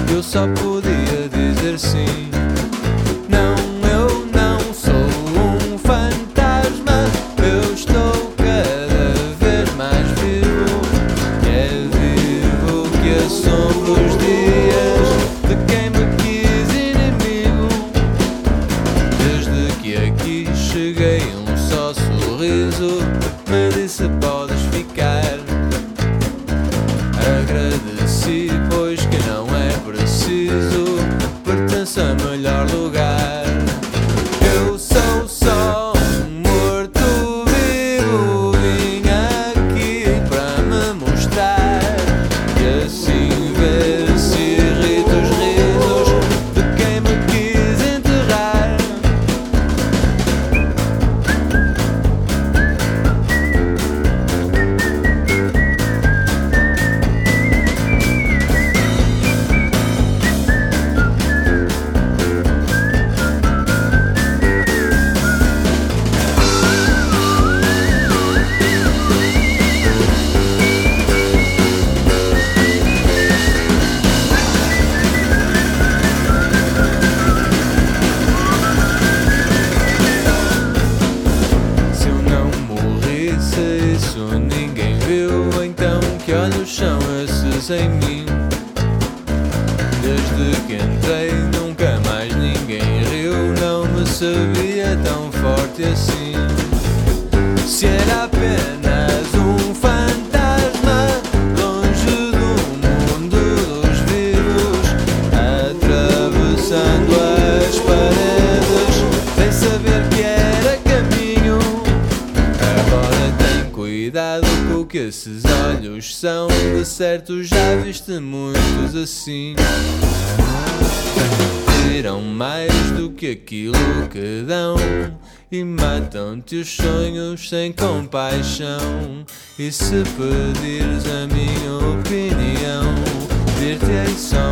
eu só podia dizer sim. Não, eu não sou um fantasma, eu estou cada vez mais vivo. É vivo que assombra os dias de quem me quis inimigo. Desde que aqui cheguei, um só sorriso me disse: podes ficar. Agradeci, pois que não é preciso, pertence a melhor lugar. Eu sou só um morto-vivo, vim aqui para me mostrar, e assim ver se irrita os risos de quem me quis enterrar. Se eu não morri, se isso ninguém viu, então que olhos são esses em mim? Desde que entrei nunca mais ninguém riu, não me sabia tão forte assim. Se era apenas um fantasma longe do mundo dos vivos, atravessando as paredes sem saber que era caminho. Agora tem cuidado com o que esses olhos são, de certo já viste muitos assim. Tiram mais do que aquilo que dão e matam-te os sonhos sem compaixão. E se pedires a minha opinião, dir-te-ei só